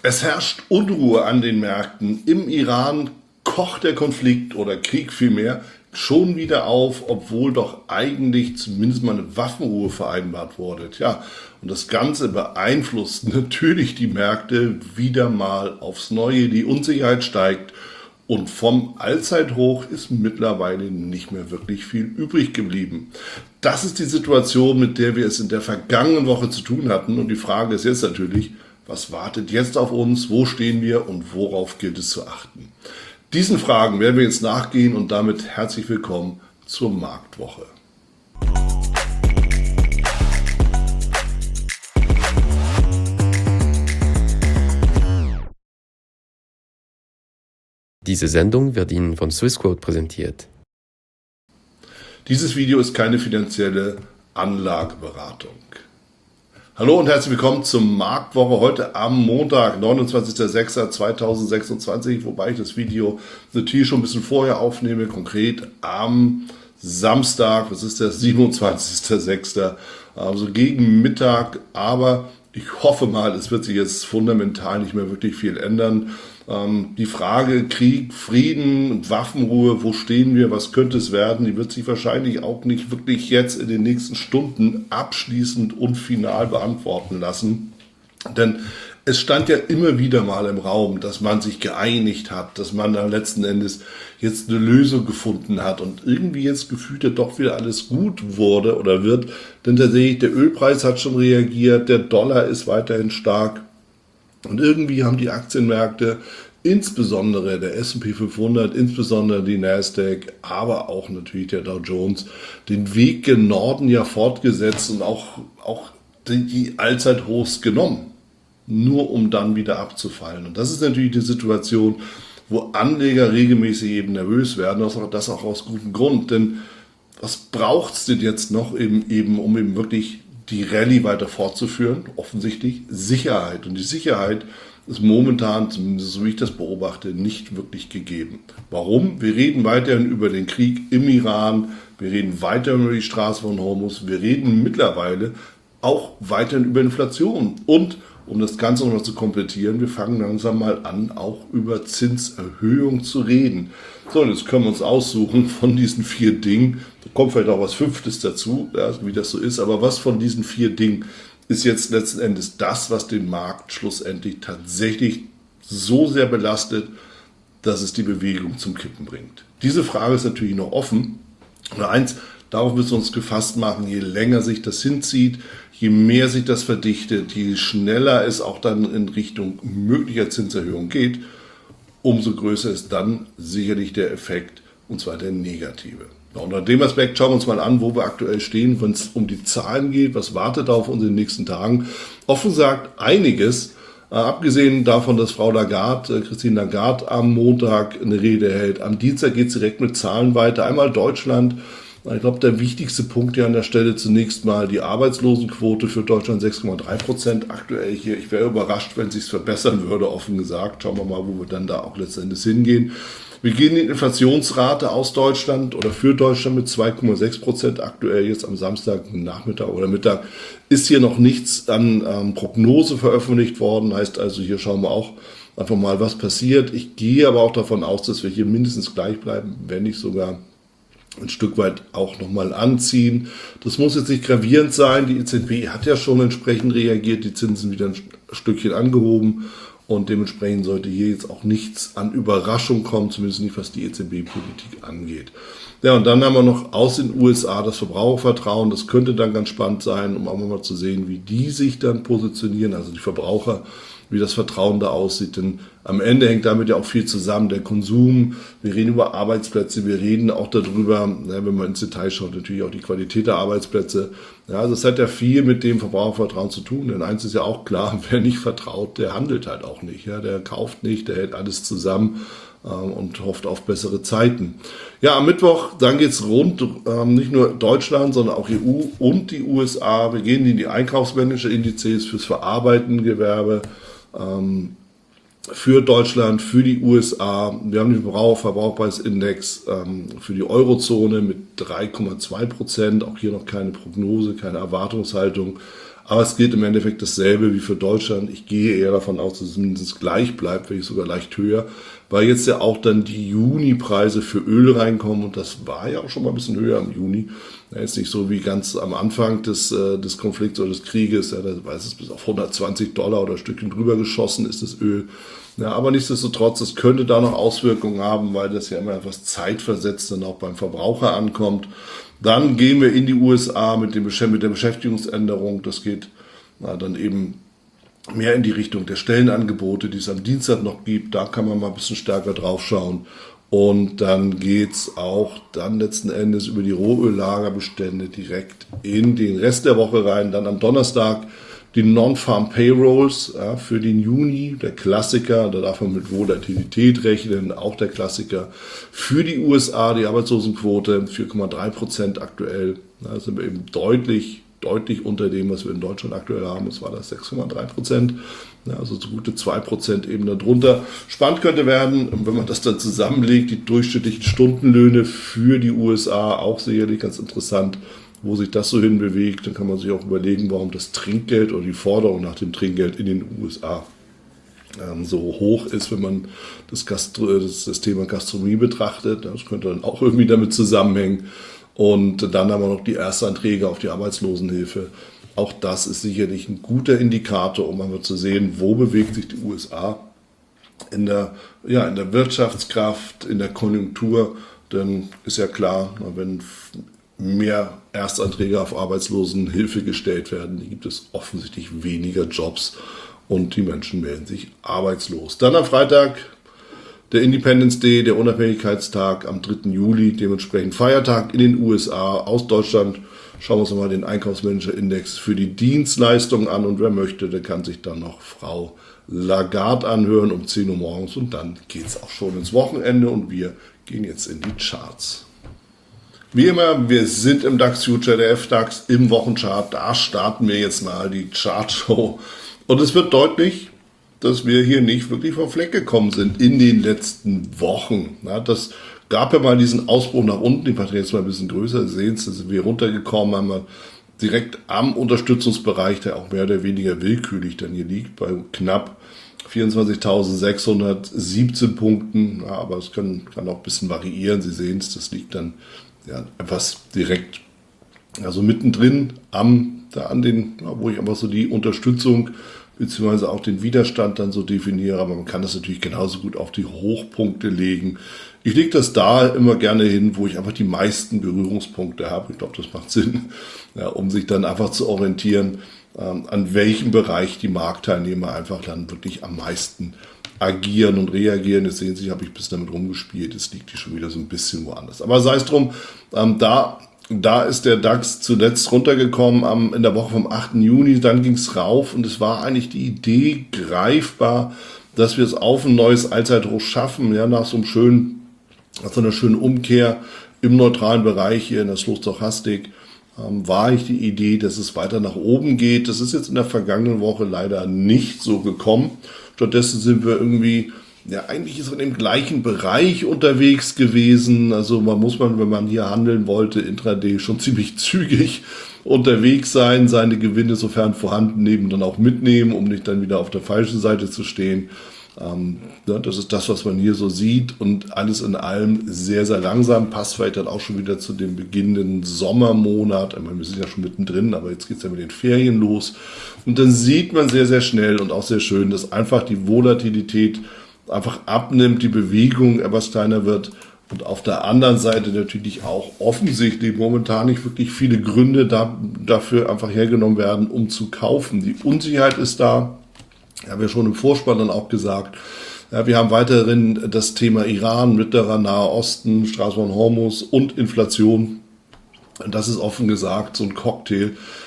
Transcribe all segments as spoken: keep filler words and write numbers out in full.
Es herrscht Unruhe an den Märkten. Im Iran kocht der Konflikt oder Krieg vielmehr schon wieder auf, obwohl doch eigentlich zumindest mal eine Waffenruhe vereinbart wurde. Tja, und das Ganze beeinflusst natürlich die Märkte wieder mal aufs Neue. Die Unsicherheit steigt und vom Allzeithoch ist mittlerweile nicht mehr wirklich viel übrig geblieben. Das ist die Situation, mit der wir es in der vergangenen Woche zu tun hatten. Und die Frage ist jetzt natürlich, was wartet jetzt auf uns, wo stehen wir und worauf gilt es zu achten? Diesen Fragen werden wir jetzt nachgehen und damit herzlich willkommen zur Marktwoche. Diese Sendung wird Ihnen von Swissquote präsentiert. Dieses Video ist keine finanzielle Anlageberatung. Hallo und herzlich willkommen zur Marktwoche heute am Montag, neunundzwanzigster sechster zweitausendsechsundzwanzig, wobei ich das Video natürlich schon ein bisschen vorher aufnehme, konkret am Samstag, das ist der siebenundzwanzigster sechster, also gegen Mittag, aber ich hoffe mal, es wird sich jetzt fundamental nicht mehr wirklich viel ändern. Die Frage Krieg, Frieden, Waffenruhe, wo stehen wir, was könnte es werden, die wird sich wahrscheinlich auch nicht wirklich jetzt in den nächsten Stunden abschließend und final beantworten lassen. Denn es stand ja immer wieder mal im Raum, dass man sich geeinigt hat, dass man dann letzten Endes jetzt eine Lösung gefunden hat und irgendwie jetzt gefühlt ja doch wieder alles gut wurde oder wird. Denn tatsächlich der Ölpreis hat schon reagiert, der Dollar ist weiterhin stark. Und irgendwie haben die Aktienmärkte, insbesondere der S und P fünfhundert, insbesondere die Nasdaq, aber auch natürlich der Dow Jones, den Weg gen Norden ja fortgesetzt und auch, auch die, die Allzeithochs genommen, nur um dann wieder abzufallen. Und das ist natürlich die Situation, wo Anleger regelmäßig eben nervös werden, das auch, das auch aus gutem Grund. Denn was braucht es denn jetzt noch, eben, eben, um eben wirklich die Rallye weiter fortzuführen? Offensichtlich Sicherheit. Und die Sicherheit ist momentan, zumindest so wie ich das beobachte, nicht wirklich gegeben. Warum? Wir reden weiterhin über den Krieg im Iran, wir reden weiterhin über die Straße von Hormuz, wir reden mittlerweile auch weiterhin über Inflation. Und um das Ganze nochmal zu komplettieren, wir fangen langsam mal an, auch über Zinserhöhung zu reden. So, und jetzt können wir uns aussuchen von diesen vier Dingen, da kommt vielleicht auch was Fünftes dazu, ja, wie das so ist, aber was von diesen vier Dingen ist jetzt letzten Endes das, was den Markt schlussendlich tatsächlich so sehr belastet, dass es die Bewegung zum Kippen bringt? Diese Frage ist natürlich noch offen. Und eins, darauf müssen wir uns gefasst machen, je länger sich das hinzieht, je mehr sich das verdichtet, je schneller es auch dann in Richtung möglicher Zinserhöhung geht, umso größer ist dann sicherlich der Effekt, und zwar der negative. Unter dem Aspekt schauen wir uns mal an, wo wir aktuell stehen, wenn es um die Zahlen geht, was wartet auf uns in den nächsten Tagen. Offen gesagt einiges, äh, abgesehen davon, dass Frau Lagarde, äh, Christine Lagarde am Montag eine Rede hält. Am Dienstag geht es direkt mit Zahlen weiter. Einmal Deutschland. Ich glaube, der wichtigste Punkt hier an der Stelle zunächst mal die Arbeitslosenquote für Deutschland sechs Komma drei Prozent aktuell hier. Ich wäre überrascht, wenn es sich verbessern würde, offen gesagt. Schauen wir mal, wo wir dann da auch letztendlich hingehen. Wir gehen die Inflationsrate aus Deutschland oder für Deutschland mit zwei Komma sechs Prozent aktuell jetzt am Samstag Nachmittag oder Mittag. Ist hier noch nichts an ähm, Prognose veröffentlicht worden. Heißt also, hier schauen wir auch einfach mal, was passiert. Ich gehe aber auch davon aus, dass wir hier mindestens gleich bleiben, wenn nicht sogar ein Stück weit auch nochmal anziehen. Das muss jetzt nicht gravierend sein. Die E Z B hat ja schon entsprechend reagiert, die Zinsen wieder ein Stückchen angehoben und dementsprechend sollte hier jetzt auch nichts an Überraschung kommen, zumindest nicht, was die E Z B-Politik angeht. Ja, und dann haben wir noch aus den U S A das Verbrauchervertrauen. Das könnte dann ganz spannend sein, um auch mal zu sehen, wie die sich dann positionieren, also die Verbraucher, wie das Vertrauen da aussieht. Denn am Ende hängt damit ja auch viel zusammen. Der Konsum, wir reden über Arbeitsplätze, wir reden auch darüber, ja, wenn man ins Detail schaut, natürlich auch die Qualität der Arbeitsplätze. Ja, also es hat ja viel mit dem Verbrauchervertrauen zu tun. Denn eins ist ja auch klar, wer nicht vertraut, der handelt halt auch nicht. Ja, der kauft nicht, der hält alles zusammen ähm, und hofft auf bessere Zeiten. Ja, am Mittwoch, dann geht's rund, ähm, nicht nur Deutschland, sondern auch E U und die U S A. Wir gehen in die Einkaufsmanager-Indizes fürs verarbeitende Gewerbe, ähm, für Deutschland, für die U S A. Wir haben den Verbraucherpreisindex ähm, für die Eurozone mit drei Komma zwei Prozent. Auch hier noch keine Prognose, keine Erwartungshaltung. Aber es gilt im Endeffekt dasselbe wie für Deutschland. Ich gehe eher davon aus, dass es mindestens gleich bleibt, wenn nicht sogar leicht höher, weil jetzt ja auch dann die Juni-Preise für Öl reinkommen und das war ja auch schon mal ein bisschen höher im Juni. Ja, ist nicht so wie ganz am Anfang des, äh, des Konflikts oder des Krieges, ja, da weiß es bis auf hundertzwanzig Dollar oder ein Stückchen drüber geschossen ist das Öl. Ja, aber nichtsdestotrotz, es könnte da noch Auswirkungen haben, weil das ja immer etwas zeitversetzt dann auch beim Verbraucher ankommt. Dann gehen wir in die U S A mit, dem, mit der Beschäftigungsänderung. Das geht na, dann eben mehr in die Richtung der Stellenangebote, die es am Dienstag noch gibt. Da kann man mal ein bisschen stärker drauf schauen. Und dann geht's auch dann letzten Endes über die Rohöllagerbestände direkt in den Rest der Woche rein. Dann am Donnerstag die Non-Farm Payrolls ja, für den Juni, der Klassiker, da darf man mit Volatilität rechnen, auch der Klassiker. Für die U S A die Arbeitslosenquote vier Komma drei Prozent aktuell. Da sind wir eben deutlich, deutlich unter dem, was wir in Deutschland aktuell haben. Das war das sechs Komma drei Prozent. Ja, also so gute zwei Prozent eben darunter. Spannend könnte werden, wenn man das dann zusammenlegt, die durchschnittlichen Stundenlöhne für die U S A, auch sicherlich ganz interessant, wo sich das so hinbewegt. Dann kann man sich auch überlegen, warum das Trinkgeld oder die Forderung nach dem Trinkgeld in den U S A ähm, so hoch ist, wenn man das, Gastro- das, das Thema Gastronomie betrachtet. Das könnte dann auch irgendwie damit zusammenhängen. Und dann haben wir noch die Erstanträge auf die Arbeitslosenhilfe. Auch das ist sicherlich ein guter Indikator, um einmal zu sehen, wo bewegt sich die U S A in der, ja, in der Wirtschaftskraft, in der Konjunktur. Denn ist ja klar, wenn mehr Erstanträge auf Arbeitslosenhilfe gestellt werden, gibt es offensichtlich weniger Jobs und die Menschen melden sich arbeitslos. Dann am Freitag der Independence Day, der Unabhängigkeitstag am dritten Juli, dementsprechend Feiertag in den U S A. Aus Deutschland schauen wir uns nochmal den Einkaufsmanager-Index für die Dienstleistungen an und wer möchte, der kann sich dann noch Frau Lagarde anhören um zehn Uhr morgens und dann geht es auch schon ins Wochenende und wir gehen jetzt in die Charts. Wie immer, wir sind im DAX Future, der F DAX im Wochenchart. Da starten wir jetzt mal die Chartshow. Und es wird deutlich, dass wir hier nicht wirklich vom Fleck gekommen sind in den letzten Wochen. Ja, das gab ja mal diesen Ausbruch nach unten. Die Partie jetzt mal ein bisschen größer. Sie sehen es, da sind wir runtergekommen, haben wir direkt am Unterstützungsbereich, der auch mehr oder weniger willkürlich dann hier liegt, bei knapp vierundzwanzigtausendsechshundertsiebzehn Punkten. Ja, aber es kann, kann auch ein bisschen variieren. Sie sehen es, das liegt dann ja, etwas direkt, also mittendrin am, da an den, wo ich einfach so die Unterstützung beziehungsweise auch den Widerstand dann so definiere, aber man kann das natürlich genauso gut auf die Hochpunkte legen. Ich lege das da immer gerne hin, wo ich einfach die meisten Berührungspunkte habe. Ich glaube, das macht Sinn, ja, um sich dann einfach zu orientieren, ähm, an welchem Bereich die Marktteilnehmer einfach dann wirklich am meisten agieren und reagieren. Jetzt sehen Sie, habe ich ein bisschen damit rumgespielt. Jetzt liegt die schon wieder so ein bisschen woanders. Aber sei es drum, ähm, da, da ist der DAX zuletzt runtergekommen am, in der Woche vom achten Juni. Dann ging es rauf und es war eigentlich die Idee greifbar, dass wir es auf ein neues Allzeithoch schaffen, ja, nach so einem schönen, nach so einer schönen Umkehr im neutralen Bereich hier in der Slow-Stochastik. Ähm, war ich die Idee, dass es weiter nach oben geht. Das ist jetzt in der vergangenen Woche leider nicht so gekommen. Stattdessen sind wir irgendwie, ja, eigentlich ist man im gleichen Bereich unterwegs gewesen. Also man muss man, wenn man hier handeln wollte, intraday schon ziemlich zügig unterwegs sein, seine Gewinne, sofern vorhanden, eben dann auch mitnehmen, um nicht dann wieder auf der falschen Seite zu stehen. Ähm, ja, das ist das, was man hier so sieht und alles in allem sehr, sehr langsam. Passt vielleicht dann auch schon wieder zu dem beginnenden Sommermonat. Ich meine, wir sind ja schon mittendrin, aber jetzt geht es ja mit den Ferien los. Und dann sieht man sehr, sehr schnell und auch sehr schön, dass einfach die Volatilität einfach abnimmt, die Bewegung etwas kleiner wird. Und auf der anderen Seite natürlich auch offensichtlich momentan nicht wirklich viele Gründe da, dafür einfach hergenommen werden, um zu kaufen. Die Unsicherheit ist da. Ich habe ja schon im Vorspann dann auch gesagt, ja, wir haben weiterhin das Thema Iran, Mittlerer Nahe Osten, Straße von Hormuz und Inflation. Und das ist offen gesagt so ein Cocktail.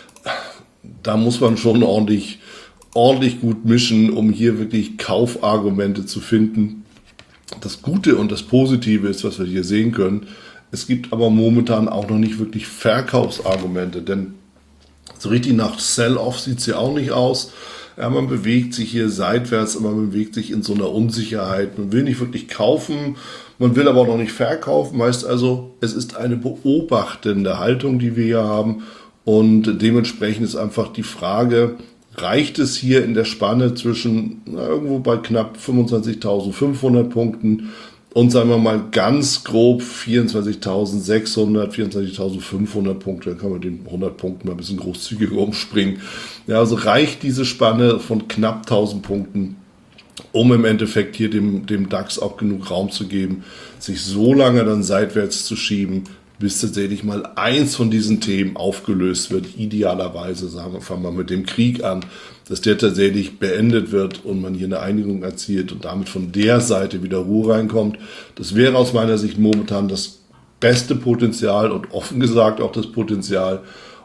Da muss man schon ordentlich, ordentlich gut mischen, um hier wirklich Kaufargumente zu finden. Das Gute und das Positive ist, was wir hier sehen können. Es gibt aber momentan auch noch nicht wirklich Verkaufsargumente, denn so richtig nach Sell-Off sieht es ja auch nicht aus. Ja, man bewegt sich hier seitwärts, man bewegt sich in so einer Unsicherheit. Man will nicht wirklich kaufen, man will aber auch noch nicht verkaufen. Heißt also, es ist eine beobachtende Haltung, die wir hier haben. Und dementsprechend ist einfach die Frage, reicht es hier in der Spanne zwischen na, irgendwo bei knapp fünfundzwanzigtausendfünfhundert Punkten und sagen wir mal ganz grob vierundzwanzigtausendsechshundert, vierundzwanzigtausendfünfhundert Punkte, dann kann man den hundert Punkten mal ein bisschen großzügiger umspringen. Ja, also reicht diese Spanne von knapp tausend Punkten, um im Endeffekt hier dem, dem DAX auch genug Raum zu geben, sich so lange dann seitwärts zu schieben, bis tatsächlich mal eins von diesen Themen aufgelöst wird. Idealerweise, sagen wir, fangen wir mit dem Krieg an, dass der tatsächlich beendet wird und man hier eine Einigung erzielt und damit von der Seite wieder Ruhe reinkommt. Das wäre aus meiner Sicht momentan das beste Potenzial und offen gesagt auch das Potenzial,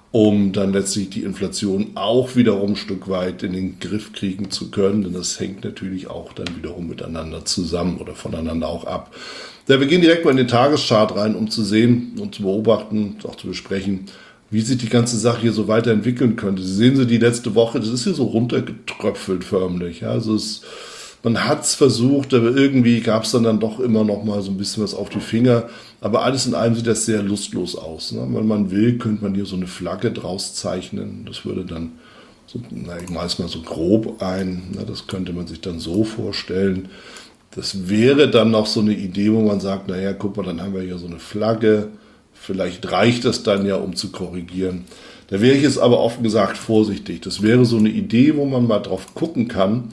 um dann letztlich die Inflation auch wiederum ein Stück weit in den Griff kriegen zu können. Denn das hängt natürlich auch dann wiederum miteinander zusammen oder voneinander auch ab. Ja, wir gehen direkt mal in den Tageschart rein, um zu sehen und zu beobachten, auch zu besprechen, wie sich die ganze Sache hier so weiterentwickeln könnte. Sie sehen Sie die letzte Woche, das ist hier so runtergetröpfelt förmlich. Ja, also es, man hat es versucht, aber irgendwie gab es dann, dann doch immer noch mal so ein bisschen was auf die Finger. Aber alles in allem sieht das sehr lustlos aus. Ne? Wenn man will, könnte man hier so eine Flagge draus zeichnen. Das würde dann, so, na, ich mache es mal so grob ein, na, das könnte man sich dann so vorstellen. Das wäre dann noch so eine Idee, wo man sagt, naja, guck mal, dann haben wir hier so eine Flagge. Vielleicht reicht das dann ja, um zu korrigieren. Da wäre ich jetzt aber offen gesagt vorsichtig. Das wäre so eine Idee, wo man mal drauf gucken kann.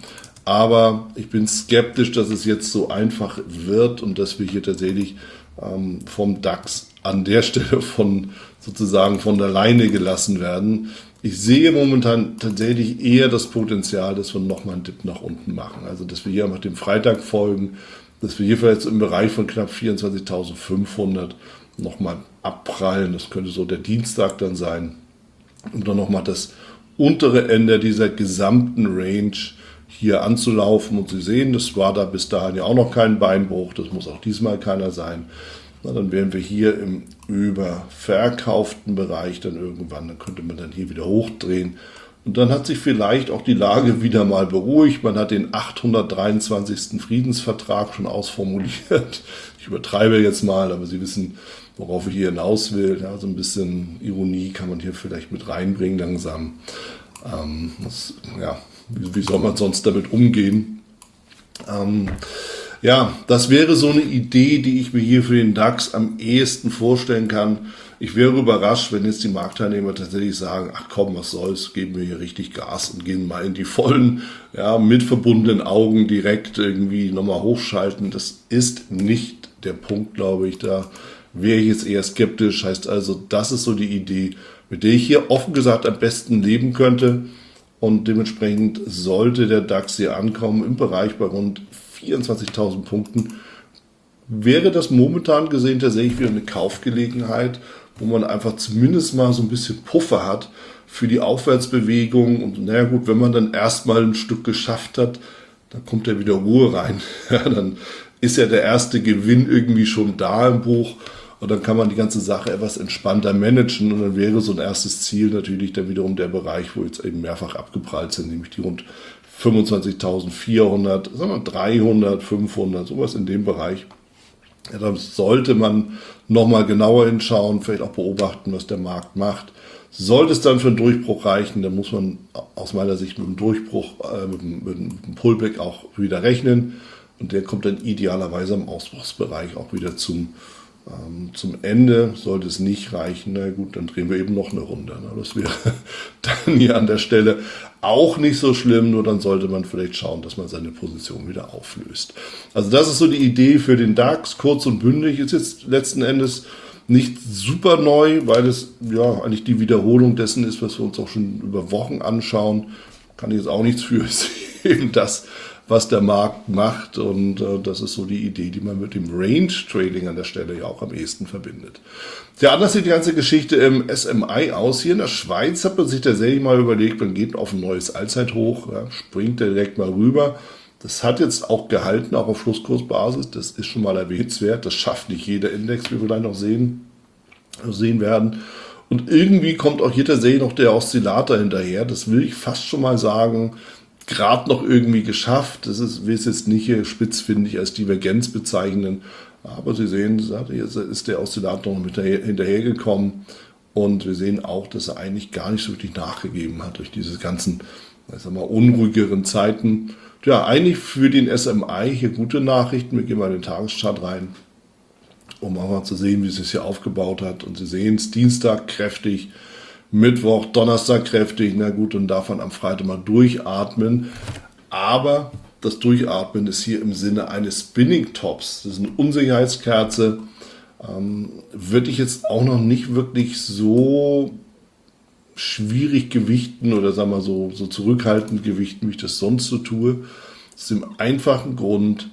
Aber ich bin skeptisch, dass es jetzt so einfach wird und dass wir hier tatsächlich ähm, vom DAX an der Stelle von sozusagen von der Leine gelassen werden. Ich sehe momentan tatsächlich eher das Potenzial, dass wir nochmal einen Dip nach unten machen. Also, dass wir hier einfach dem Freitag folgen, dass wir hier vielleicht im Bereich von knapp vierundzwanzigtausendfünfhundert nochmal abprallen. Das könnte so der Dienstag dann sein. Und dann nochmal das untere Ende dieser gesamten Range hier anzulaufen. Und Sie sehen, das war da bis dahin ja auch noch kein Beinbruch. Das muss auch diesmal keiner sein. Na, dann wären wir hier im überverkauften Bereich dann irgendwann. Dann könnte man dann hier wieder hochdrehen. Und dann hat sich vielleicht auch die Lage wieder mal beruhigt. Man hat den achthundertdreiundzwanzigsten Friedensvertrag schon ausformuliert. Ich übertreibe jetzt mal, aber Sie wissen, worauf ich hier hinaus will. Ja, so ein bisschen Ironie kann man hier vielleicht mit reinbringen langsam. Ähm, das, ja, wie, wie soll man sonst damit umgehen? Ähm, ja, das wäre so eine Idee, die ich mir hier für den DAX am ehesten vorstellen kann. Ich wäre überrascht, wenn jetzt die Marktteilnehmer tatsächlich sagen, ach komm, was soll's, geben wir hier richtig Gas und gehen mal in die vollen, ja, mit verbundenen Augen direkt irgendwie nochmal hochschalten. Das ist nicht der Punkt, glaube ich. Da wäre ich jetzt eher skeptisch. Heißt also, das ist so die Idee, mit der ich hier offen gesagt am besten leben könnte. Und dementsprechend sollte der DAX hier ankommen im Bereich bei rund vierundzwanzigtausend Punkten. Wäre das momentan gesehen tatsächlich wieder eine Kaufgelegenheit, wo man einfach zumindest mal so ein bisschen Puffer hat für die Aufwärtsbewegung. Und naja gut, wenn man dann erstmal ein Stück geschafft hat, dann kommt ja wieder Ruhe rein. Ja, dann ist ja der erste Gewinn irgendwie schon da im Buch. Und dann kann man die ganze Sache etwas entspannter managen. Und dann wäre so ein erstes Ziel natürlich dann wiederum der Bereich, wo jetzt eben mehrfach abgeprallt sind, nämlich die rund fünfundzwanzigtausendvierhundert, sagen wir dreihundert, fünfhundert, sowas in dem Bereich. Ja, da sollte man nochmal genauer hinschauen, vielleicht auch beobachten, was der Markt macht. Sollte es dann für einen Durchbruch reichen, dann muss man aus meiner Sicht mit einem Durchbruch, äh, mit, einem, mit einem Pullback auch wieder rechnen. Und der kommt dann idealerweise im Ausbruchsbereich auch wieder zum, ähm, zum Ende. Sollte es nicht reichen, na gut, dann drehen wir eben noch eine Runde. Ne? Das wäre dann hier an der Stelle auch nicht so schlimm, nur dann sollte man vielleicht schauen, dass man seine Position wieder auflöst. Also das ist so die Idee für den DAX, kurz und bündig. Ist jetzt letzten Endes nicht super neu, weil es ja eigentlich die Wiederholung dessen ist, was wir uns auch schon über Wochen anschauen. Kann ich jetzt auch nichts für, ist eben das, was der Markt macht, und äh, das ist so die Idee, die man mit dem Range Trading an der Stelle ja auch am ehesten verbindet. Ja, anders sieht die ganze Geschichte im S M I aus. Hier in der Schweiz hat man sich tatsächlich mal überlegt, man geht auf ein neues Allzeithoch, ja, springt direkt mal rüber. Das hat jetzt auch gehalten, auch auf Schlusskursbasis. Das ist schon mal erwähnenswert. Das schafft nicht jeder Index, wie wir gleich noch sehen, sehen werden. Und irgendwie kommt auch hier tatsächlich noch der Oszillator hinterher. Das will ich fast schon mal sagen, gerade noch irgendwie geschafft. Das ist, will es jetzt nicht hier spitzfindig als Divergenz bezeichnen. Aber Sie sehen, hier ist der Oszillator noch hinterhergekommen. Und wir sehen auch, dass er eigentlich gar nicht so wirklich nachgegeben hat durch diese ganzen, ich sag mal, unruhigeren Zeiten. Ja, eigentlich für den S M I hier gute Nachrichten. Wir gehen mal in den Tageschart rein, um auch mal zu sehen, wie es sich hier aufgebaut hat. Und Sie sehen es, Dienstag kräftig, Mittwoch, Donnerstag kräftig. Na gut, und davon am Freitag mal durchatmen. Aber das Durchatmen ist hier im Sinne eines Spinning Tops. Das ist eine Unsicherheitskerze. Ähm, würde ich jetzt auch noch nicht wirklich so schwierig gewichten oder sagen wir so, so zurückhaltend gewichten, wie ich das sonst so tue. Das ist im einfachen Grund,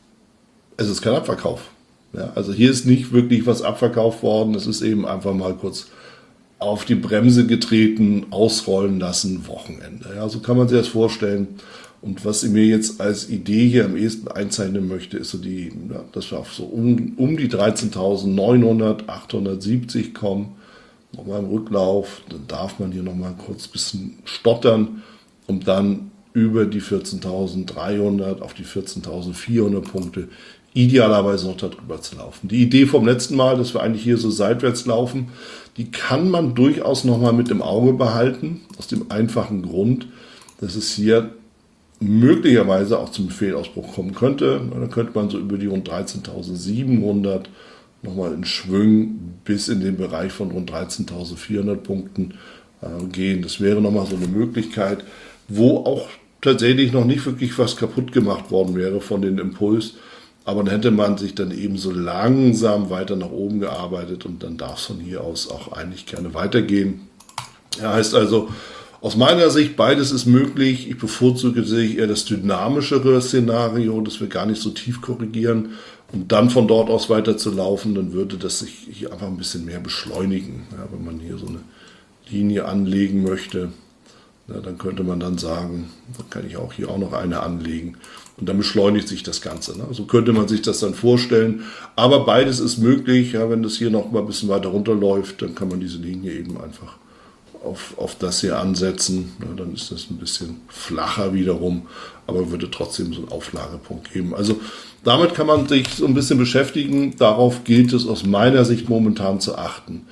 es ist kein Abverkauf. Ja, also hier ist nicht wirklich was abverkauft worden. Es ist eben einfach mal kurz auf die Bremse getreten, ausrollen lassen, Wochenende. Ja, so kann man sich das vorstellen. Und was ich mir jetzt als Idee hier am ehesten einzeichnen möchte, ist so die, ja, dass wir auf so um, um die dreizehntausendneunhundert, achthundertsiebzig kommen. Nochmal im Rücklauf, dann darf man hier nochmal kurz ein bisschen stottern, um dann über die vierzehntausenddreihundert auf die vierzehntausendvierhundert Punkte idealerweise noch darüber zu laufen. Die Idee vom letzten Mal, dass wir eigentlich hier so seitwärts laufen, die kann man durchaus nochmal mit im Auge behalten, aus dem einfachen Grund, dass es hier möglicherweise auch zum Fehlausbruch kommen könnte. Dann könnte man so über die rund dreizehntausendsiebenhundert nochmal in Schwüngen bis in den Bereich von rund dreizehntausendsvierhundert Punkten äh, gehen. Das wäre nochmal so eine Möglichkeit, wo auch tatsächlich noch nicht wirklich was kaputt gemacht worden wäre von dem Impuls. Aber dann hätte man sich dann eben so langsam weiter nach oben gearbeitet und dann darf es von hier aus auch eigentlich gerne weitergehen. Ja, heißt also, aus meiner Sicht, beides ist möglich. Ich bevorzuge sich eher das dynamischere Szenario, dass wir gar nicht so tief korrigieren und dann von dort aus weiter zu laufen, dann würde das sich hier einfach ein bisschen mehr beschleunigen. Ja, wenn man hier so eine Linie anlegen möchte, ja, dann könnte man dann sagen, dann kann ich auch hier auch noch eine anlegen und dann beschleunigt sich das Ganze. Ne? So könnte man sich das dann vorstellen. Aber beides ist möglich. Ja, wenn das hier noch mal ein bisschen weiter runterläuft, dann kann man diese Linie eben einfach Auf, auf das hier ansetzen, ja, dann ist das ein bisschen flacher wiederum, aber würde trotzdem so einen Auflagepunkt geben. Also damit kann man sich so ein bisschen beschäftigen, darauf gilt es aus meiner Sicht momentan zu achten.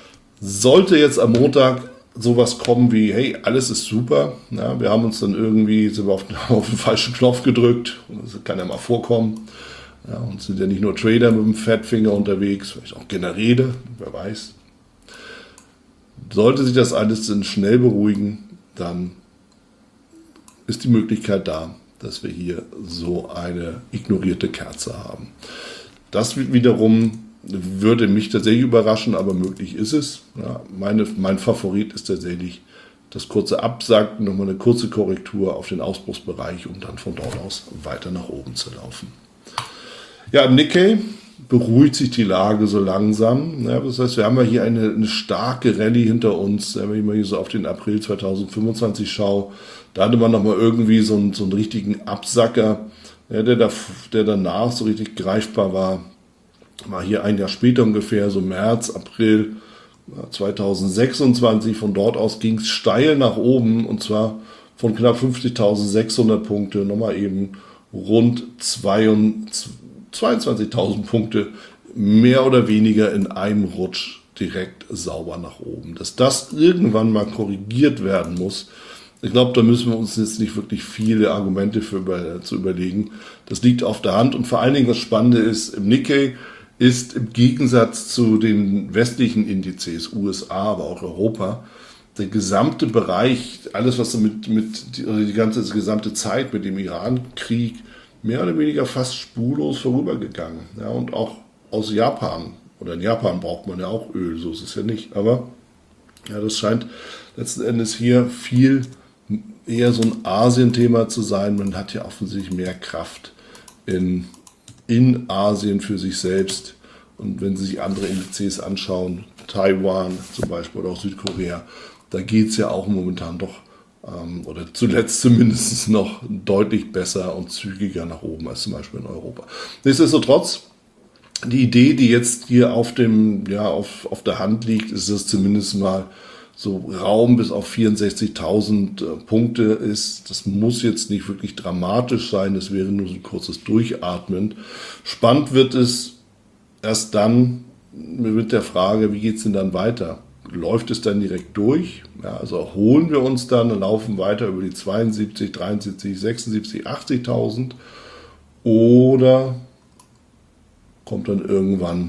Sollte jetzt am Montag sowas kommen wie, hey, alles ist super, ja, wir haben uns dann irgendwie, sind wir auf den, auf den falschen Knopf gedrückt, das kann ja mal vorkommen, ja, und sind ja nicht nur Trader mit dem Fettfinger unterwegs, vielleicht auch Generäle, wer weiß. Sollte sich das alles dann schnell beruhigen, dann ist die Möglichkeit da, dass wir hier so eine ignorierte Kerze haben. Das wiederum würde mich tatsächlich überraschen, aber möglich ist es. Ja, meine, mein Favorit ist tatsächlich das kurze Absacken, nochmal eine kurze Korrektur auf den Ausbruchsbereich, um dann von dort aus weiter nach oben zu laufen. Ja, im Nikkei beruhigt sich die Lage so langsam. Ja, das heißt, wir haben ja hier eine, eine starke Rallye hinter uns. Wenn ich mal hier so auf den April zweitausendfünfundzwanzig schaue, da hatte man nochmal irgendwie so einen, so einen richtigen Absacker, ja, der, da, der danach so richtig greifbar war. War hier ein Jahr später ungefähr, so März, April zweitausendsechsundzwanzig. Von dort aus ging es steil nach oben und zwar von knapp fünfzigtausendsechshundert Punkte nochmal eben rund zweiundzwanzigtausend Punkte, mehr oder weniger in einem Rutsch direkt sauber nach oben. Dass das irgendwann mal korrigiert werden muss, ich glaube, da müssen wir uns jetzt nicht wirklich viele Argumente für über, zu überlegen. Das liegt auf der Hand und vor allen Dingen das Spannende ist, im Nikkei ist im Gegensatz zu den westlichen Indizes, U S A, aber auch Europa, der gesamte Bereich, alles was mit, mit die, die ganze die gesamte Zeit mit dem Iran-Krieg mehr oder weniger fast spurlos vorübergegangen. Ja, und auch aus Japan, oder in Japan braucht man ja auch Öl, so ist es ja nicht, aber ja, das scheint letzten Endes hier viel eher so ein Asien-Thema zu sein. Man hat ja offensichtlich mehr Kraft in, in Asien für sich selbst. Und wenn Sie sich andere Indizes anschauen, Taiwan zum Beispiel oder auch Südkorea, da geht es ja auch momentan doch, ähm, oder zuletzt zumindest noch deutlich besser und zügiger nach oben als zum Beispiel in Europa. Nichtsdestotrotz, die Idee, die jetzt hier auf, dem, ja, auf, auf der Hand liegt, ist, dass zumindest mal so Raum bis auf vierundsechzigtausend äh, Punkte ist. Das muss jetzt nicht wirklich dramatisch sein, das wäre nur so ein kurzes Durchatmen. Spannend wird es erst dann mit der Frage, wie geht es denn dann weiter? läuft es dann direkt durch. Ja, also erholen wir uns dann und laufen weiter über die zweiundsiebzig, dreiundsiebzig, sechsundsiebzig, achtzigtausend oder kommt dann irgendwann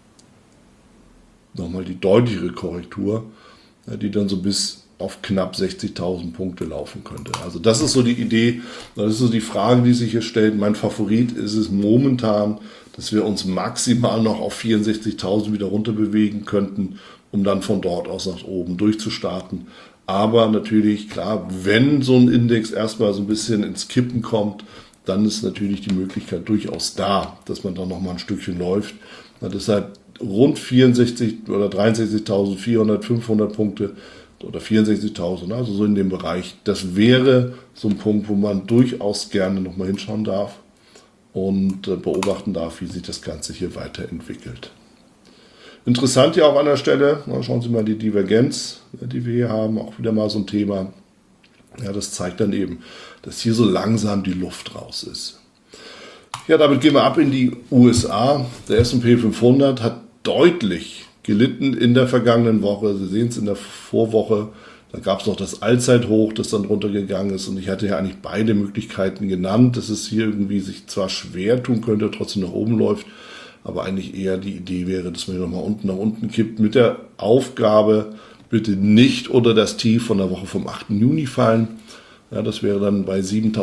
nochmal die deutlichere Korrektur, ja, die dann so bis auf knapp sechzigtausend Punkte laufen könnte. Also das ist so die Idee, das ist so die Frage, die sich hier stellt. Mein Favorit ist es momentan, dass wir uns maximal noch auf vierundsechzigtausend wieder runter bewegen könnten, um dann von dort aus nach oben durchzustarten. Aber natürlich, klar, wenn so ein Index erstmal so ein bisschen ins Kippen kommt, dann ist natürlich die Möglichkeit durchaus da, dass man dann nochmal ein Stückchen läuft. Ja, deshalb rund vierundsechzig oder dreiundsechzigtausendvierhundert, fünfhundert Punkte oder vierundsechzigtausend, also so in dem Bereich. Das wäre so ein Punkt, wo man durchaus gerne nochmal hinschauen darf und beobachten darf, wie sich das Ganze hier weiterentwickelt. Interessant hier auch an der Stelle, schauen Sie mal die Divergenz, die wir hier haben, auch wieder mal so ein Thema. Ja, das zeigt dann eben, dass hier so langsam die Luft raus ist. Ja, damit gehen wir ab in die U S A. Der S und P fünfhundert hat deutlich gelitten in der vergangenen Woche. Sie sehen es in der Vorwoche. Da gab es noch das Allzeithoch, das dann runtergegangen ist. Und ich hatte ja eigentlich beide Möglichkeiten genannt, dass es hier irgendwie sich zwar schwer tun könnte, trotzdem nach oben läuft. Aber eigentlich eher die Idee wäre, dass man hier nochmal unten nach unten kippt. Mit der Aufgabe, bitte nicht unter das Tief von der Woche vom achten Juni fallen. Ja, das wäre dann bei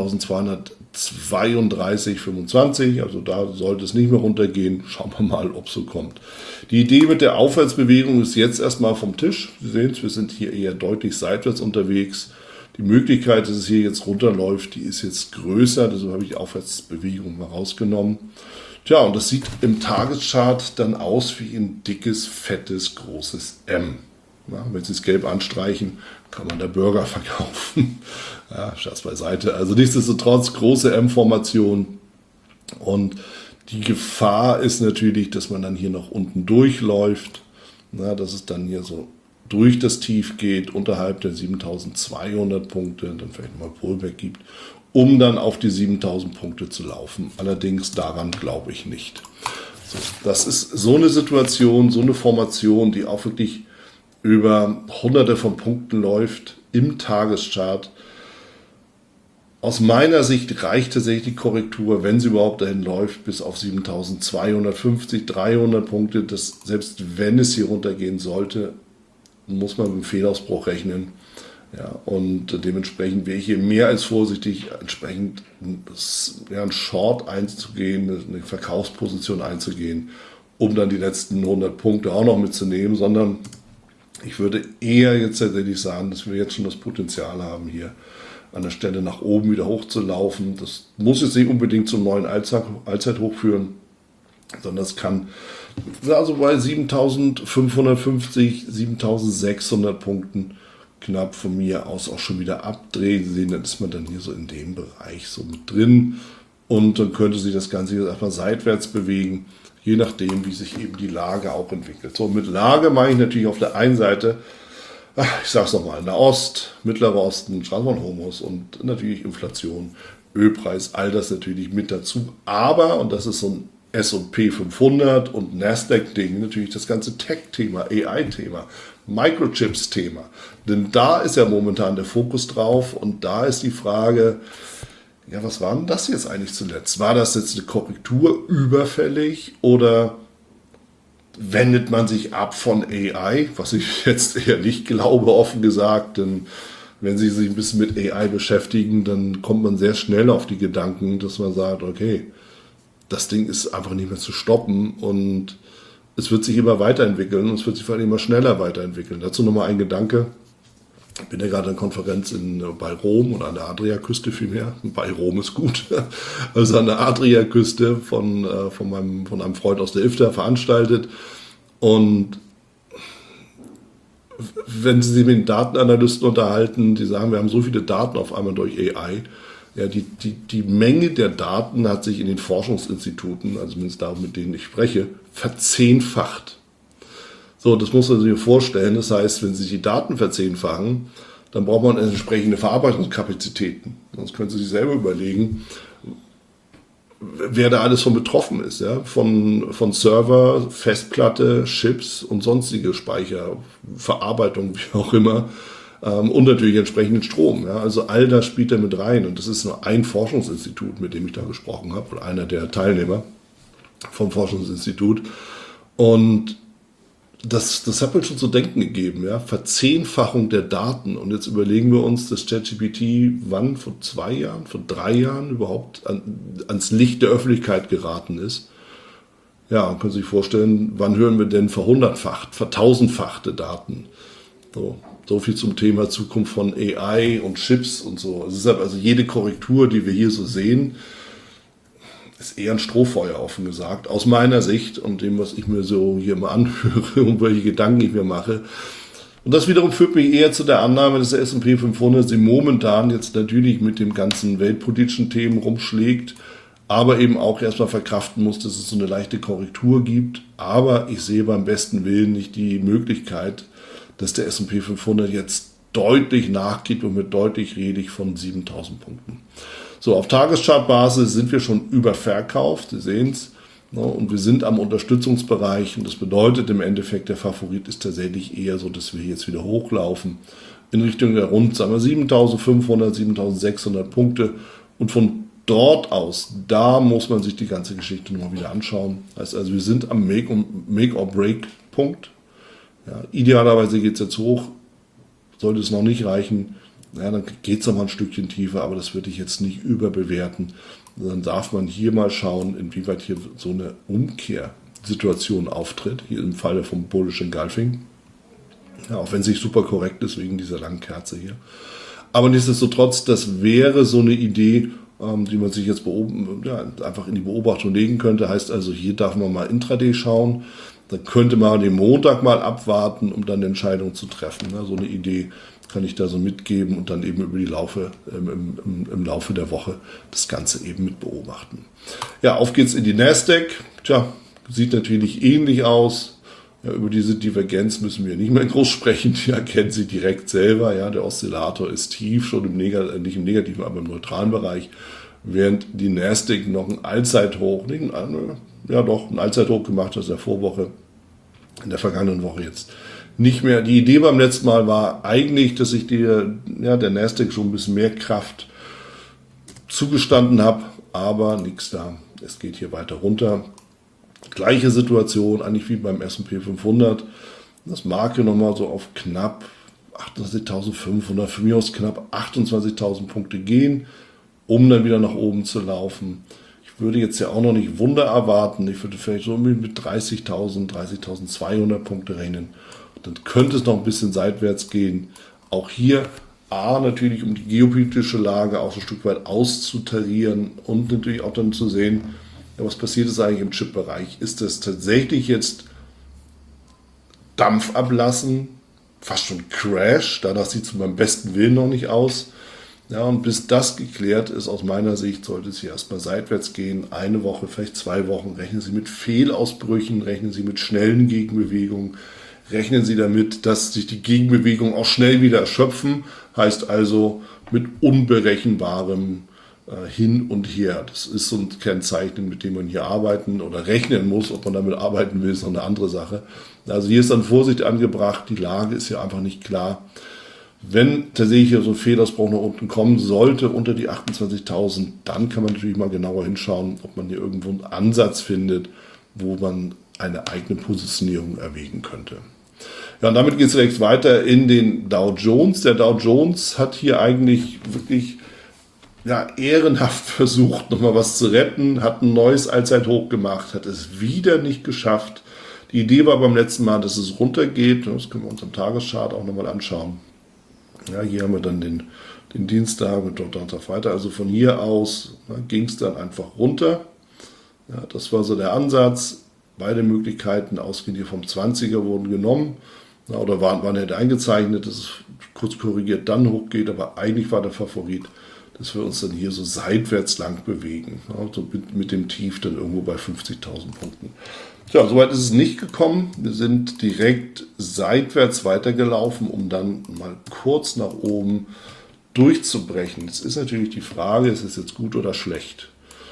siebentausendzweihundertzweiunddreißig Komma fünfundzwanzig, also da sollte es nicht mehr runtergehen. Schauen wir mal, ob es so kommt. Die Idee mit der Aufwärtsbewegung ist jetzt erstmal vom Tisch. Sie sehen es, wir sind hier eher deutlich seitwärts unterwegs. Die Möglichkeit, dass es hier jetzt runterläuft, die ist jetzt größer, deshalb habe ich die Aufwärtsbewegung mal rausgenommen. Tja, und das sieht im Tageschart dann aus wie ein dickes, fettes, großes M. Ja, wenn Sie es gelb anstreichen, kann man da Burger verkaufen. Ja, Scherz beiseite. Also nichtsdestotrotz große M-Formation. Und die Gefahr ist natürlich, dass man dann hier noch unten durchläuft. Ja, dass es dann hier so durch das Tief geht, unterhalb der siebentausendzweihundert Punkte, dann vielleicht nochmal Pullback gibt, um dann auf die siebentausend Punkte zu laufen. Allerdings daran glaube ich nicht. So, das ist so eine Situation, so eine Formation, die auch wirklich über hunderte von Punkten läuft im Tageschart. Aus meiner Sicht reicht tatsächlich die Korrektur, wenn sie überhaupt dahin läuft, bis auf siebentausendzweihundertfünfzig, dreihundert Punkte. Das, selbst wenn es hier runtergehen sollte, muss man mit dem Fehlausbruch rechnen. Ja, und dementsprechend wäre ich hier mehr als vorsichtig, entsprechend ja, einen Short einzugehen, eine Verkaufsposition einzugehen, um dann die letzten hundert Punkte auch noch mitzunehmen, sondern ich würde eher jetzt tatsächlich sagen, dass wir jetzt schon das Potenzial haben, hier an der Stelle nach oben wieder hochzulaufen. Das muss jetzt nicht unbedingt zum neuen Allzeit, Allzeithoch führen, sondern das kann also bei siebentausendfünfhundertfünfzig, siebentausendsechshundert Punkten knapp von mir aus auch schon wieder abdrehen. Sie sehen, dann ist man dann hier so in dem Bereich so mit drin und dann könnte sich das Ganze jetzt erstmal seitwärts bewegen, je nachdem, wie sich eben die Lage auch entwickelt. So, mit Lage meine ich natürlich auf der einen Seite, ich sage es nochmal, Nahost, Mittlerer Osten, Transform-Hormus und natürlich Inflation, Ölpreis, all das natürlich mit dazu. Aber, und das ist so ein S und P fünfhundert und Nasdaq-Ding, natürlich das ganze Tech-Thema, A I-Thema, Microchips-Thema. Denn da ist ja momentan der Fokus drauf und da ist die Frage, ja, was war denn das jetzt eigentlich zuletzt? War das jetzt eine Korrektur überfällig oder wendet man sich ab von A I, was ich jetzt eher nicht glaube, offen gesagt, denn wenn Sie sich ein bisschen mit A I beschäftigen, dann kommt man sehr schnell auf die Gedanken, dass man sagt, okay, das Ding ist einfach nicht mehr zu stoppen und es wird sich immer weiterentwickeln und es wird sich vor allem immer schneller weiterentwickeln. Dazu nochmal ein Gedanke. Ich bin ja gerade in Konferenz in, bei Rom oder an der Adriaküste vielmehr. Bei Rom ist gut. Also an der Adriaküste von, äh, von, meinem, von einem Freund aus der I F T A veranstaltet. Und wenn Sie sich mit den Datenanalysten unterhalten, die sagen, wir haben so viele Daten auf einmal durch A I. Ja, die, die, die Menge der Daten hat sich in den Forschungsinstituten, also zumindest da, mit denen ich spreche, verzehnfacht. So, das muss man sich vorstellen. Das heißt, wenn sich die Daten verzehnfachen, dann braucht man entsprechende Verarbeitungskapazitäten. Sonst können Sie sich selber überlegen, wer da alles von betroffen ist, ja, von, von Server, Festplatte, Chips und sonstige Speicher, Verarbeitung, wie auch immer, ähm, und natürlich entsprechenden Strom. Ja. Also all das spielt da mit rein und das ist nur ein Forschungsinstitut, mit dem ich da gesprochen habe, oder einer der Teilnehmer vom Forschungsinstitut. Und das, das hat mir schon zu denken gegeben, ja. Verzehnfachung der Daten. Und jetzt überlegen wir uns, dass ChatGPT wann, vor zwei Jahren, vor drei Jahren überhaupt an, ans Licht der Öffentlichkeit geraten ist. Ja, man kann sich vorstellen, wann hören wir denn verhundertfacht, vertausendfachte Daten? So, so viel zum Thema Zukunft von A I und Chips und so. Also deshalb, also jede Korrektur, die wir hier so sehen, ist eher ein Strohfeuer, offen gesagt, aus meiner Sicht und dem, was ich mir so hier mal anhöre und welche Gedanken ich mir mache. Und das wiederum führt mich eher zu der Annahme, dass der S und P fünfhundert sie momentan jetzt natürlich mit dem ganzen weltpolitischen Themen rumschlägt, aber eben auch erstmal verkraften muss, dass es so eine leichte Korrektur gibt. Aber ich sehe beim besten Willen nicht die Möglichkeit, dass der S und P fünfhundert jetzt deutlich nachgeht und mit deutlich rede ich von siebentausend Punkten. So, auf Tageschartbasis sind wir schon überverkauft, Sie sehen es, ne, und wir sind am Unterstützungsbereich und das bedeutet im Endeffekt, der Favorit ist tatsächlich eher so, dass wir jetzt wieder hochlaufen in Richtung der rund, sagen wir, siebentausendfünfhundert, siebentausendsechshundert Punkte und von dort aus, da muss man sich die ganze Geschichte nochmal wieder anschauen. Das heißt also, wir sind am Make-or-Break-Punkt. Ja, idealerweise geht es jetzt hoch, sollte es noch nicht reichen, ja, dann geht es noch mal ein Stückchen tiefer, aber das würde ich jetzt nicht überbewerten. Dann darf man hier mal schauen, inwieweit hier so eine Umkehrsituation auftritt, hier im Falle vom Bullish Engulfing. Ja, auch wenn es nicht super korrekt ist wegen dieser langen Kerze hier. Aber nichtsdestotrotz, das wäre so eine Idee, ähm, die man sich jetzt beob- ja, einfach in die Beobachtung legen könnte. Heißt also, hier darf man mal Intraday schauen. Dann könnte man den Montag mal abwarten, um dann eine Entscheidung zu treffen. Ja, so eine Idee kann ich da so mitgeben und dann eben über die Laufe, ähm, im, im, im Laufe der Woche das Ganze eben mit beobachten. Ja, auf geht's in die Nasdaq. Tja, sieht natürlich ähnlich aus. Ja, über diese Divergenz müssen wir nicht mehr groß sprechen. Die erkennen Sie direkt selber. Ja, der Oszillator ist tief, schon im Neg- nicht im negativen, aber im neutralen Bereich. Während die Nasdaq noch ein Allzeithoch, nicht ein, ja doch, ein Allzeithoch gemacht hat in der Vorwoche, in der vergangenen Woche jetzt nicht mehr. Die Idee beim letzten Mal war eigentlich, dass ich die, ja, der Nasdaq schon ein bisschen mehr Kraft zugestanden habe, aber nichts da. Es geht hier weiter runter. Gleiche Situation, eigentlich wie beim S und P fünfhundert. Das mag hier nochmal so auf knapp achtundzwanzigtausendfünfhundert, für mich aus knapp achtundzwanzigtausend Punkte gehen, um dann wieder nach oben zu laufen. Ich würde jetzt ja auch noch nicht Wunder erwarten. Ich würde vielleicht so mit dreißigtausend, dreißigtausendzweihundert Punkte rechnen. Dann könnte es noch ein bisschen seitwärts gehen. Auch hier A, natürlich um die geopolitische Lage auch so ein Stück weit auszutarieren und natürlich auch dann zu sehen, ja, was passiert ist eigentlich im Chip-Bereich. Ist das tatsächlich jetzt Dampf ablassen, fast schon Crash? Danach sieht es beim besten Willen noch nicht aus. Ja, und bis das geklärt ist, aus meiner Sicht, sollte es hier erstmal seitwärts gehen. Eine Woche, vielleicht zwei Wochen. Rechnen Sie mit Fehlausbrüchen, rechnen Sie mit schnellen Gegenbewegungen. Rechnen Sie damit, dass sich die Gegenbewegungen auch schnell wieder erschöpfen. Heißt also mit unberechenbarem äh, Hin und Her. Das ist so ein Kennzeichen, mit dem man hier arbeiten oder rechnen muss. Ob man damit arbeiten will, ist noch eine andere Sache. Also hier ist dann Vorsicht angebracht. Die Lage ist ja einfach nicht klar. Wenn tatsächlich hier so ein Fehlausbruch nach unten kommen sollte, unter die achtundzwanzigtausend, dann kann man natürlich mal genauer hinschauen, ob man hier irgendwo einen Ansatz findet, wo man eine eigene Positionierung erwägen könnte. Ja, und damit geht es direkt weiter in den Dow Jones. Der Dow Jones hat hier eigentlich wirklich ja, ehrenhaft versucht, nochmal was zu retten, hat ein neues Allzeithoch gemacht, hat es wieder nicht geschafft. Die Idee war beim letzten Mal, dass es runtergeht. Das können wir uns am Tageschart auch nochmal anschauen. Ja, hier haben wir dann den, den Dienstag und Donnerstag weiter. Also von hier aus ging es dann einfach runter. Ja, das war so der Ansatz. Beide Möglichkeiten, ausgehend hier vom zwanziger, wurden genommen. Ja, oder waren, waren halt eingezeichnet, dass es kurz korrigiert dann hochgeht. Aber eigentlich war der Favorit, dass wir uns dann hier so seitwärrs lang bewegen. Ja, so mit, mit dem Tief dann irgendwo bei fünfzigtausend Punkten. Tja, soweit ist es nicht gekommen. Wir sind direkt seitwärts weitergelaufen, um dann mal kurz nach oben durchzubrechen. Jetzt ist natürlich die Frage, ist es jetzt gut oder schlecht?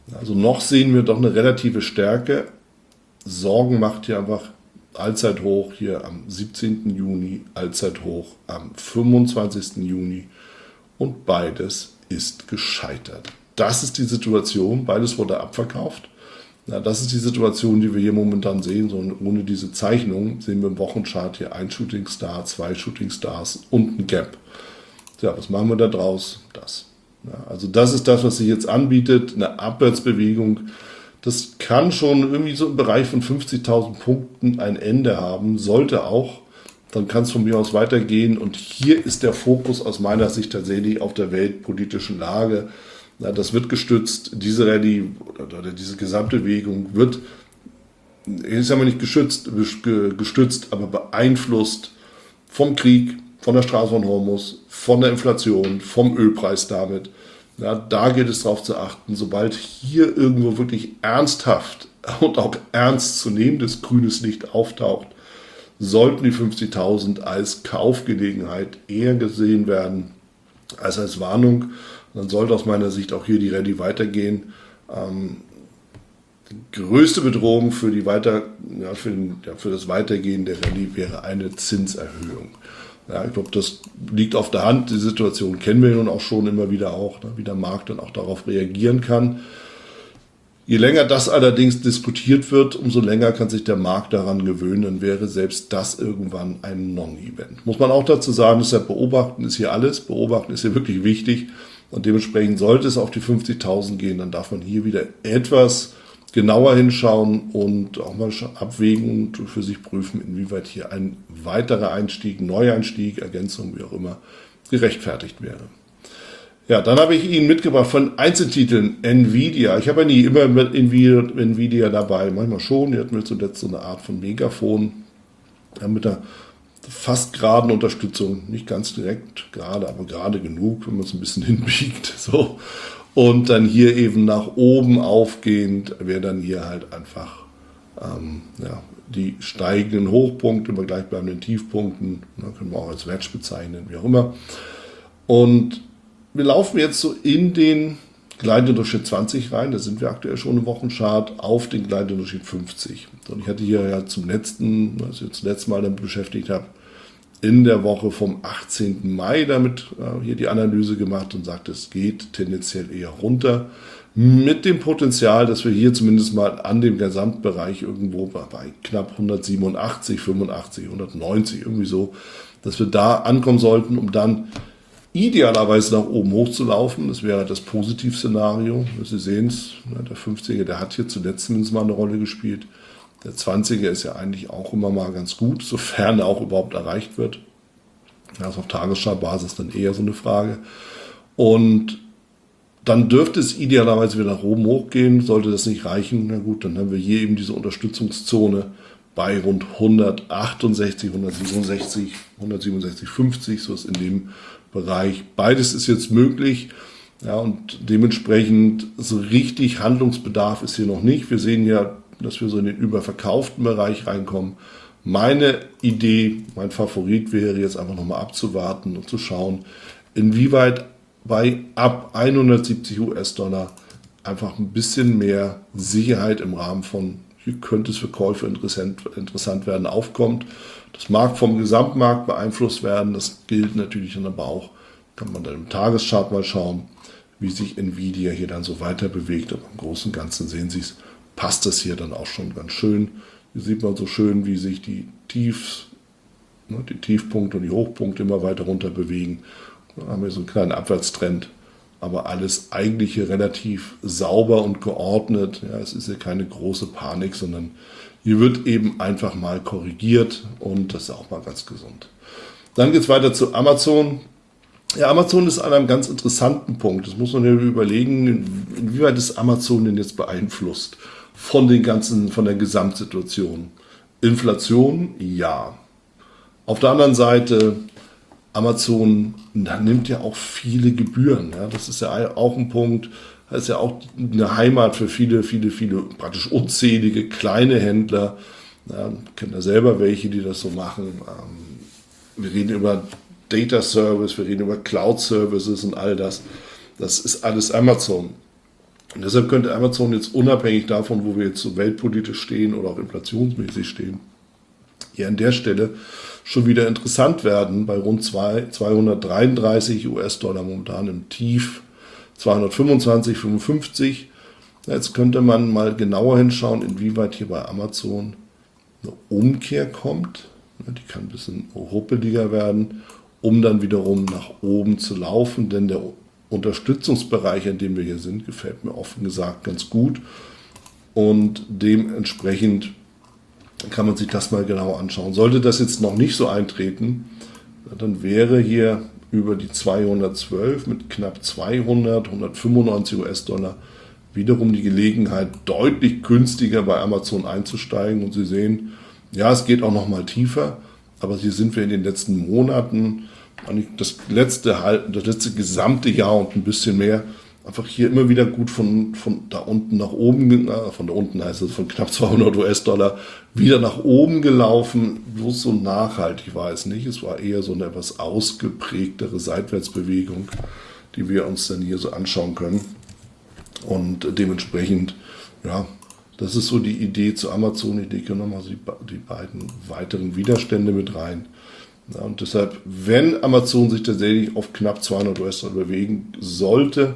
Also noch sehen wir doch eine relative Stärke. Sorgen macht hier einfach Allzeithoch hier am siebzehnten Juni, Allzeithoch am fünfundzwanzigsten Juni und beides ist gescheitert. Das ist die Situation, beides wurde abverkauft. Ja, das ist die Situation, die wir hier momentan sehen. So, ohne diese Zeichnung sehen wir im Wochenchart hier ein Shooting Star, zwei Shooting Stars und ein Gap. Ja, was machen wir da draus? Das. Ja, also das ist das, was sich jetzt anbietet, eine Abwärtsbewegung. Das kann schon irgendwie so im Bereich von fünfzigtausend Punkten ein Ende haben, sollte auch. Dann kann es von mir aus weitergehen. Und hier ist der Fokus aus meiner Sicht tatsächlich auf der weltpolitischen Lage. Ja, das wird gestützt, diese Rallye oder diese gesamte Bewegung wird, ist aber nicht geschützt, gestützt, aber beeinflusst vom Krieg, von der Straße von Hormuz, von der Inflation, vom Ölpreis damit. Ja, da gilt es darauf zu achten, sobald hier irgendwo wirklich ernsthaft und auch ernstzunehmendes grünes Licht auftaucht, sollten die fünfzigtausend als Kaufgelegenheit eher gesehen werden als als Warnung. Dann sollte aus meiner Sicht auch hier die Rallye weitergehen. Ähm, die größte Bedrohung für, die Weiter, ja, für, den, ja, für das Weitergehen der Rallye wäre eine Zinserhöhung. Ja, ich glaube, das liegt auf der Hand. Die Situation kennen wir nun auch schon immer wieder auch, ne, wie der Markt dann auch darauf reagieren kann. Je länger das allerdings diskutiert wird, umso länger kann sich der Markt daran gewöhnen, dann wäre selbst das irgendwann ein Non-Event. Muss man auch dazu sagen, deshalb beobachten ist hier alles. Beobachten ist hier wirklich wichtig. Und dementsprechend sollte es auf die fünfzigtausend gehen, dann darf man hier wieder etwas genauer hinschauen und auch mal abwägen und für sich prüfen, inwieweit hier ein weiterer Einstieg, Neueinstieg, Ergänzung, wie auch immer, gerechtfertigt wäre. Ja, dann habe ich Ihnen mitgebracht von Einzeltiteln Nvidia. Ich habe ja nie immer mit Nvidia dabei, manchmal schon. Die hatten wir zuletzt so eine Art von Megafon ja, mit der fast geraden Unterstützung, nicht ganz direkt gerade, aber gerade genug, wenn man es ein bisschen hinbiegt. So. Und dann hier eben nach oben aufgehend wäre dann hier halt einfach ähm, ja, die steigenden Hochpunkte bei gleichbleibenden Tiefpunkten, ne, können wir auch als Wedge bezeichnen, wie auch immer. Und wir laufen jetzt so in den gleitenden Durchschnitt zwanzig rein, da sind wir aktuell schon im Wochenchart, auf den gleitenden Durchschnitt fünfzig. Und ich hatte hier ja zum letzten, was ich zum letzten Mal damit beschäftigt habe, in der Woche vom achtzehnten Mai damit äh, hier die Analyse gemacht und sagte, es geht tendenziell eher runter. Mit dem Potenzial, dass wir hier zumindest mal an dem Gesamtbereich irgendwo bei knapp hundertsiebenundachtzig, fünfundachtzig, hundertneunzig, irgendwie so, dass wir da ankommen sollten, um dann idealerweise nach oben hochzulaufen. Das wäre das Positivszenario. Sie sehen es, der fünfziger, der hat hier zuletzt zumindest mal eine Rolle gespielt. Der zwanziger ist ja eigentlich auch immer mal ganz gut, sofern er auch überhaupt erreicht wird. Das ist auf Tagesschartbasis dann eher so eine Frage. Und dann dürfte es idealerweise wieder nach oben hochgehen. Sollte das nicht reichen, na gut, dann haben wir hier eben diese Unterstützungszone bei rund hundertachtundsechzig, hundertsiebenundsechzig, hundertsiebenundsechzig, fünfzig, so ist in dem Bereich. Beides ist jetzt möglich. Ja, und dementsprechend so richtig Handlungsbedarf ist hier noch nicht. Wir sehen ja, dass wir so in den überverkauften Bereich reinkommen. Meine Idee, mein Favorit wäre jetzt einfach nochmal abzuwarten und zu schauen, inwieweit bei ab hundertsiebzig US-Dollar einfach ein bisschen mehr Sicherheit im Rahmen von, hier könnte es für Käufe interessant, interessant werden, aufkommt. Das mag vom Gesamtmarkt beeinflusst werden, das gilt natürlich dann aber auch, kann man dann im Tageschart mal schauen, wie sich Nvidia hier dann so weiter bewegt. Aber im Großen und Ganzen sehen Sie es, passt das hier dann auch schon ganz schön. Hier sieht man so schön, wie sich die Tiefs, ne, die Tiefpunkte und die Hochpunkte immer weiter runter bewegen. Da haben wir so einen kleinen Abwärtstrend, aber alles eigentlich hier relativ sauber und geordnet. Ja, es ist hier keine große Panik, sondern hier wird eben einfach mal korrigiert und das ist auch mal ganz gesund. Dann geht es weiter zu Amazon. Ja, Amazon ist an einem ganz interessanten Punkt. Das muss man ja überlegen, inwieweit ist Amazon denn jetzt beeinflusst von den ganzen, von der Gesamtsituation. Inflation, ja. Auf der anderen Seite, Amazon da nimmt ja auch viele Gebühren. Ja. Das ist ja auch ein Punkt. Das ist ja auch eine Heimat für viele, viele, viele praktisch unzählige kleine Händler. Ja, ich kenne da selber welche, die das so machen. Wir reden über Data Service, wir reden über Cloud Services und all das. Das ist alles Amazon. Und deshalb könnte Amazon jetzt unabhängig davon, wo wir jetzt so weltpolitisch stehen oder auch inflationsmäßig stehen, hier an der Stelle schon wieder interessant werden bei rund zweihundertdreiunddreißig US-Dollar momentan im Tief, zweihundertfünfundzwanzig, fünfundfünfzig. Jetzt könnte man mal genauer hinschauen, inwieweit hier bei Amazon eine Umkehr kommt. Die kann ein bisschen ruppeliger werden, um dann wiederum nach oben zu laufen, denn der Unterstützungsbereich, an dem wir hier sind, gefällt mir offen gesagt ganz gut und dementsprechend kann man sich das mal genau anschauen. Sollte das jetzt noch nicht so eintreten, dann wäre hier über die zweihundertzwölf mit knapp zweihundert, hundertfünfundneunzig US-Dollar wiederum die Gelegenheit, deutlich günstiger bei Amazon einzusteigen. Und Sie sehen, ja, es geht auch noch mal tiefer, aber hier sind wir in den letzten Monaten, eigentlich das letzte, das letzte gesamte Jahr und ein bisschen mehr, einfach hier immer wieder gut von, von da unten nach oben, von da unten heißt es von knapp zweihundert US-Dollar, wieder nach oben gelaufen, bloß so nachhaltig war es nicht. Es war eher so eine etwas ausgeprägtere Seitwärtsbewegung, die wir uns dann hier so anschauen können. Und dementsprechend, ja, das ist so die Idee zu Amazon. Ich lege nochmal die, die beiden weiteren Widerstände mit rein. Ja, und deshalb, wenn Amazon sich tatsächlich auf knapp zweihundert US-Dollar bewegen sollte,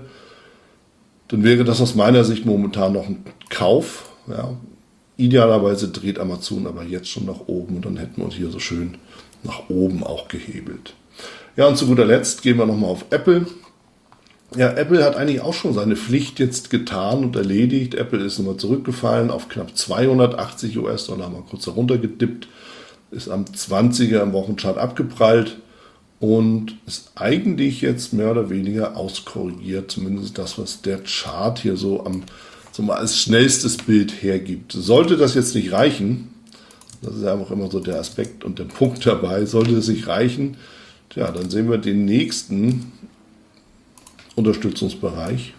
dann wäre das aus meiner Sicht momentan noch ein Kauf. Ja. Idealerweise dreht Amazon aber jetzt schon nach oben und dann hätten wir uns hier so schön nach oben auch gehebelt. Ja, und zu guter Letzt gehen wir nochmal auf Apple. Ja, Apple hat eigentlich auch schon seine Pflicht jetzt getan und erledigt. Apple ist nochmal zurückgefallen auf knapp zweihundertachtzig US-Dollar, mal kurz heruntergedippt, ist am zwanziger im Wochenchart abgeprallt und ist eigentlich jetzt mehr oder weniger auskorrigiert, zumindest das, was der Chart hier so am so mal als schnellstes Bild hergibt. Sollte das jetzt nicht reichen, das ist einfach immer so der Aspekt und der Punkt dabei, sollte es nicht reichen, ja, dann sehen wir den nächsten Unterstützungsbereich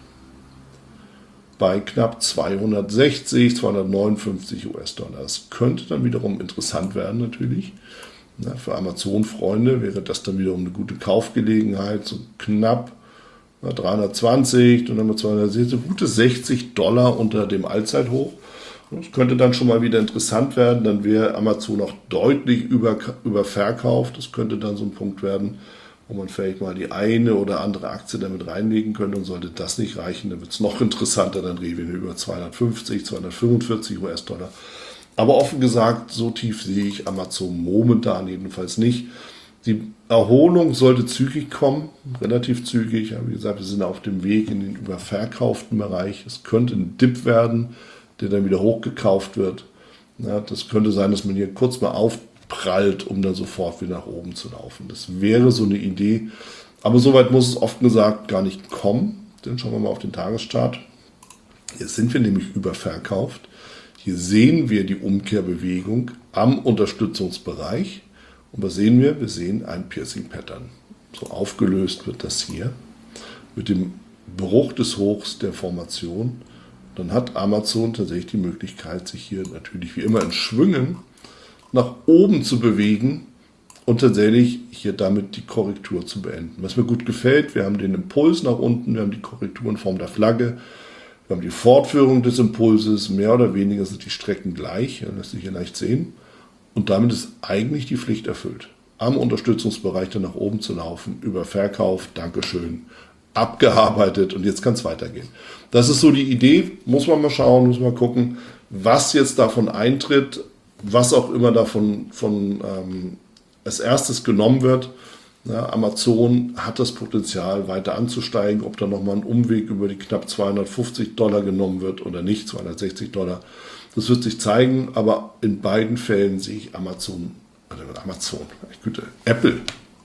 bei knapp zweihundertsechzig, zweihundertneunundfünfzig US-Dollar. Das könnte dann wiederum interessant werden natürlich. Ja, für Amazon-Freunde wäre das dann wiederum eine gute Kaufgelegenheit, so knapp ja, dreihundertzwanzig, dann haben wir zweihundertsechzig, so gute sechzig Dollar unter dem Allzeithoch. Das könnte dann schon mal wieder interessant werden, dann wäre Amazon auch deutlich über, überverkauft. Das könnte dann so ein Punkt werden, wo man vielleicht mal die eine oder andere Aktie damit reinlegen könnte und sollte das nicht reichen, dann wird es noch interessanter, dann reden wir über zweihundertfünfzig, zweihundertfünfundvierzig US-Dollar. Aber offen gesagt, so tief sehe ich Amazon momentan jedenfalls nicht. Die Erholung sollte zügig kommen, relativ zügig. Ja, wie gesagt, wir sind auf dem Weg in den überverkauften Bereich. Es könnte ein Dip werden, der dann wieder hochgekauft wird. Ja, das könnte sein, dass man hier kurz mal aufprallt, um dann sofort wieder nach oben zu laufen. Das wäre so eine Idee. Aber soweit muss es oft gesagt gar nicht kommen. Dann schauen wir mal auf den Tageschart. Hier sind wir nämlich überverkauft. Hier sehen wir die Umkehrbewegung am Unterstützungsbereich. Und was sehen wir? Wir sehen ein Piercing Pattern. So aufgelöst wird das hier mit dem Bruch des Hochs der Formation. Dann hat Amazon tatsächlich die Möglichkeit, sich hier natürlich wie immer in Schwüngen nach oben zu bewegen und tatsächlich hier damit die Korrektur zu beenden. Was mir gut gefällt, wir haben den Impuls nach unten, wir haben die Korrektur in Form der Flagge, wir haben die Fortführung des Impulses, mehr oder weniger sind die Strecken gleich, das lässt sich hier leicht sehen. Und damit ist eigentlich die Pflicht erfüllt, am Unterstützungsbereich dann nach oben zu laufen, über Verkauf, Dankeschön, abgearbeitet und jetzt kann es weitergehen. Das ist so die Idee, muss man mal schauen, muss man gucken, was jetzt davon eintritt, was auch immer davon von, ähm, als erstes genommen wird. Ja, Amazon hat das Potenzial, weiter anzusteigen, ob da nochmal ein Umweg über die knapp zweihundertfünfzig Dollar genommen wird oder nicht, zweihundertsechzig Dollar. Das wird sich zeigen, aber in beiden Fällen sehe ich Amazon, also Amazon, Güte, Apple.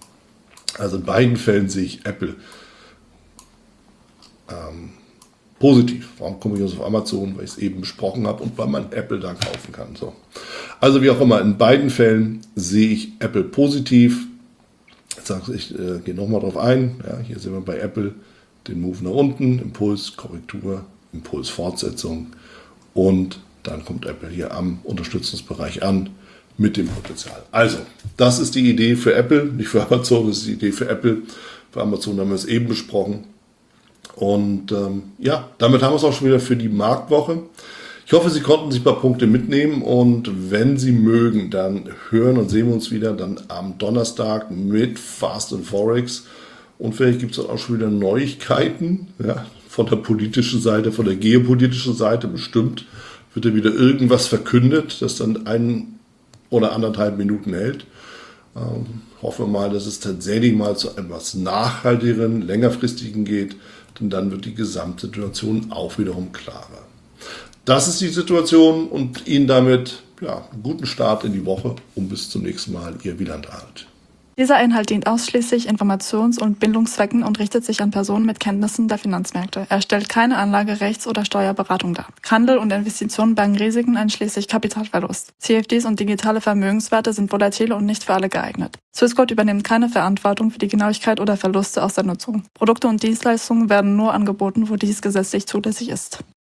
Also in beiden Fällen sehe ich Apple ähm, positiv. Warum komme ich jetzt auf Amazon? Weil ich es eben besprochen habe und weil man Apple da kaufen kann. So. Also wie auch immer, in beiden Fällen sehe ich Apple positiv. Jetzt sage ich, ich äh, gehe nochmal drauf ein. Ja, hier sehen wir bei Apple den Move nach unten, Impuls, Korrektur, Impuls, Fortsetzung und dann kommt Apple hier am Unterstützungsbereich an mit dem Potenzial. Also, das ist die Idee für Apple, nicht für Amazon, das ist die Idee für Apple. Für Amazon haben wir es eben besprochen. Und ähm, ja, damit haben wir es auch schon wieder für die Marktwoche. Ich hoffe, Sie konnten sich ein paar Punkte mitnehmen und wenn Sie mögen, dann hören und sehen wir uns wieder dann am Donnerstag mit Fast and Forex. Und vielleicht gibt es auch schon wieder Neuigkeiten, ja, von der politischen Seite, von der geopolitischen Seite bestimmt. Wird da wieder irgendwas verkündet, das dann ein oder anderthalb Minuten hält. Ähm, hoffen wir mal, dass es tatsächlich mal zu etwas nachhaltigeren, längerfristigen geht, denn dann wird die Gesamtsituation auch wiederum klarer. Das ist die Situation und Ihnen damit ja, einen guten Start in die Woche und bis zum nächsten Mal, Ihr Wieland Arlt. Dieser Inhalt dient ausschließlich Informations- und Bildungszwecken und richtet sich an Personen mit Kenntnissen der Finanzmärkte. Er stellt keine Anlage-, Rechts- oder Steuerberatung dar. Handel und Investitionen bergen Risiken einschließlich Kapitalverlust. C F Ds und digitale Vermögenswerte sind volatile und nicht für alle geeignet. Swissquote übernimmt keine Verantwortung für die Genauigkeit oder Verluste aus der Nutzung. Produkte und Dienstleistungen werden nur angeboten, wo dies gesetzlich zulässig ist.